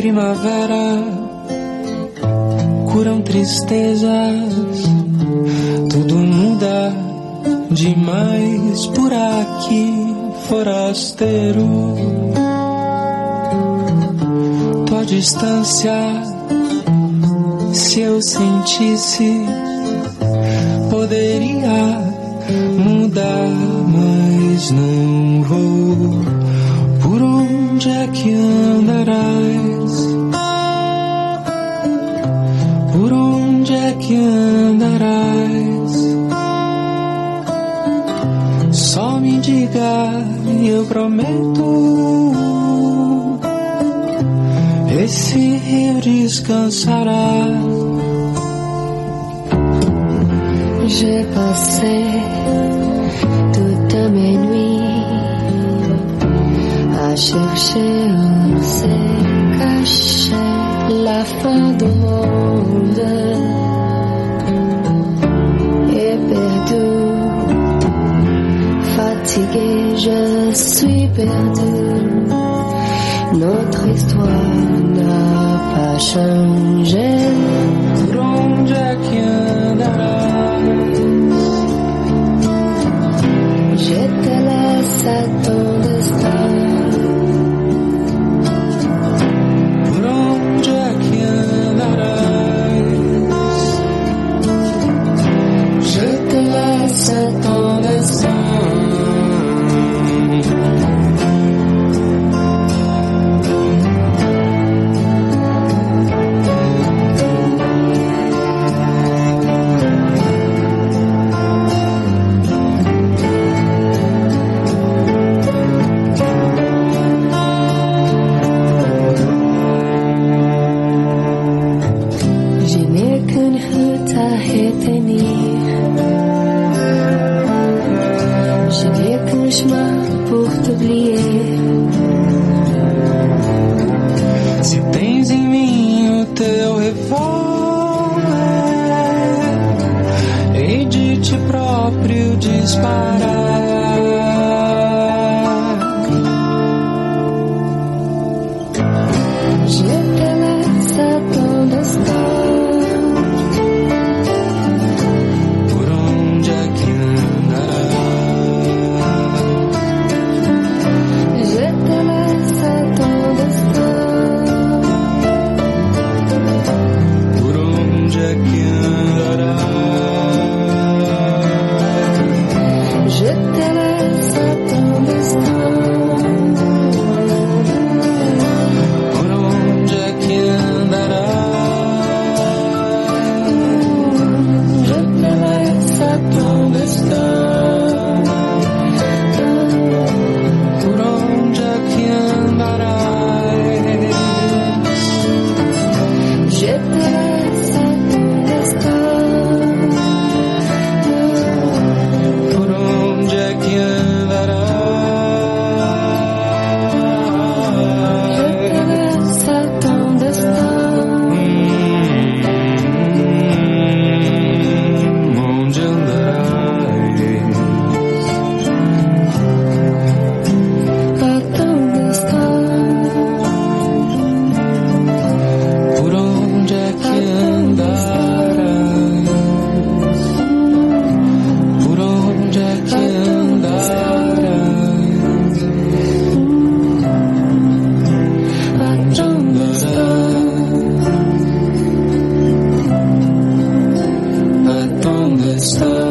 primavera curam tristezas, tudo muda demais por aqui, forasteiro. Tua distância, se eu sentisse, poderia mudar, mas não vou. Por onde é que andarás? Por onde é que andarás? Só me diga e eu prometo, esse rio descansará. J'ai passé toute mes nuits à chercher où s'est cachée la fin du monde. Et perdu, fatigué, je suis perdu. Notre histoire n'a pas changé. Por onde é que andarás? Je te laisse à ton destin. Por onde é que andarás? Je te laisse à ton destin. Se tens em mim o teu revólver, hei de ti próprio disparar. Je te laisse à ton destin. Por onde é que andarás? Je te laisse à ton destin. Por onde é que andarás? Je te laisse à ton destin. Por onde é que andarás? Je te laisse à ton destin. Por onde é que andarás? Je te laisse à ton destin. Por onde é que andarás? Je te laisse à ton destin. Onde andarás? À ton destin. Por onde é que andarás? Por onde é que andarás? À ton destin. A ton destin.